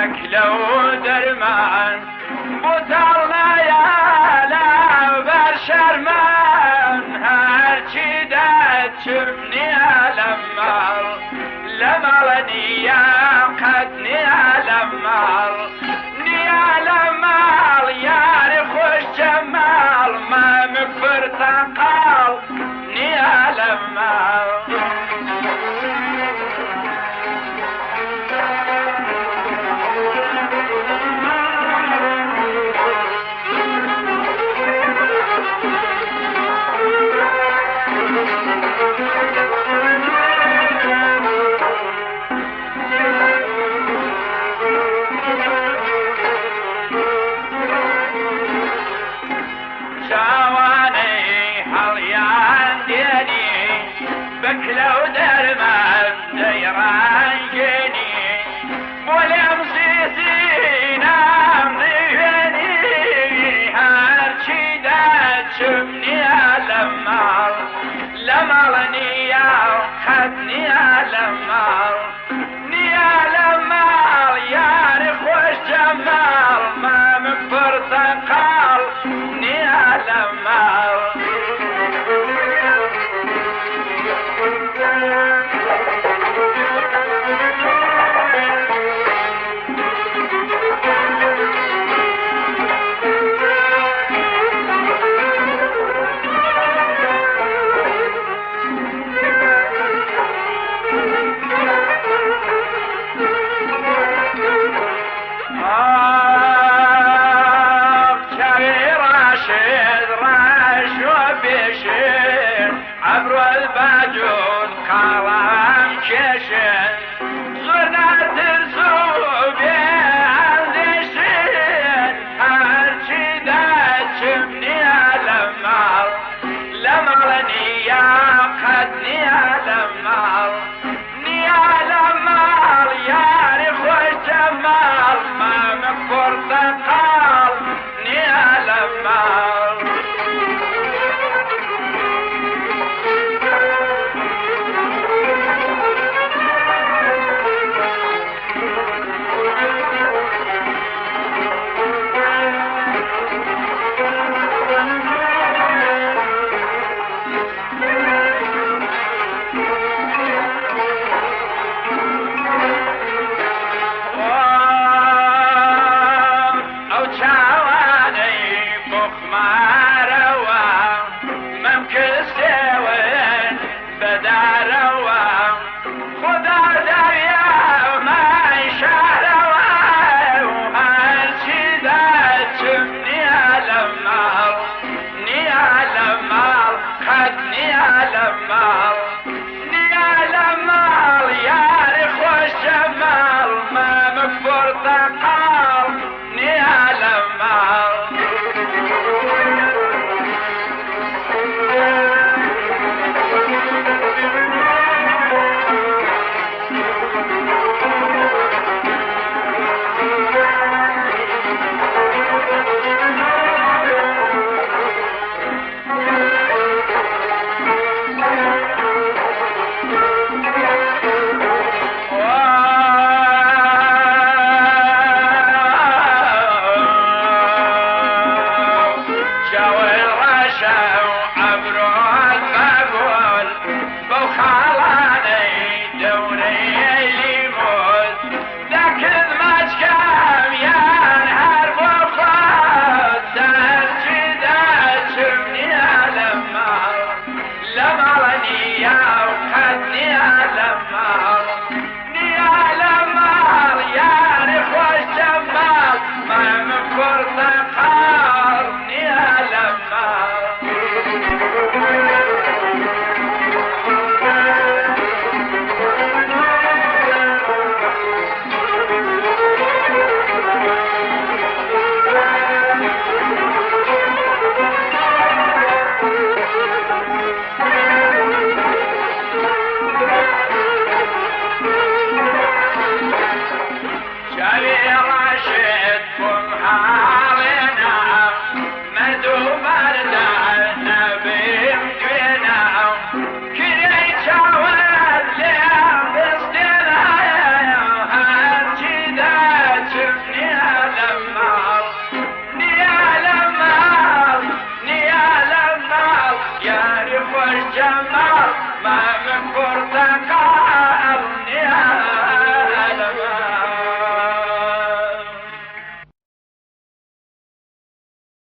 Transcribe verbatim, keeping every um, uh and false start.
بكلو درمان بطلنا يا لا برشرمان هرچی داد شبني لمال لمالني يا قدني لمال نيا لمال يا خوش جمال ما مكفر تقال نيا لمال بكلو درمان ديران جيني ولم سيسينا مضيني هرشي داد شبني لمال لمالني يا خدني لمال نيا لمال يا خوش جمال ما مكفر تقال نيا لمال عبر الباجود قلم كشن زرنا ترسو بيعزشن هرشي داد شبني لمال لمالني يا قدني لمال نيا لمال يا خوش جمال ما مكفر تقال نيا لمال عبر المقول بوخالاني دوري